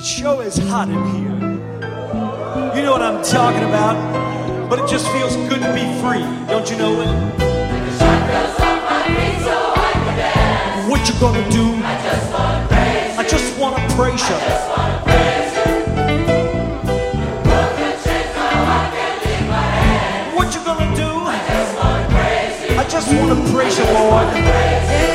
It sure is hot in here. You know what I'm talking about, but it just feels good to be free. Don't you know it? What you gonna do? I just wanna praise you. What you gonna do? I just wanna praise you, Lord.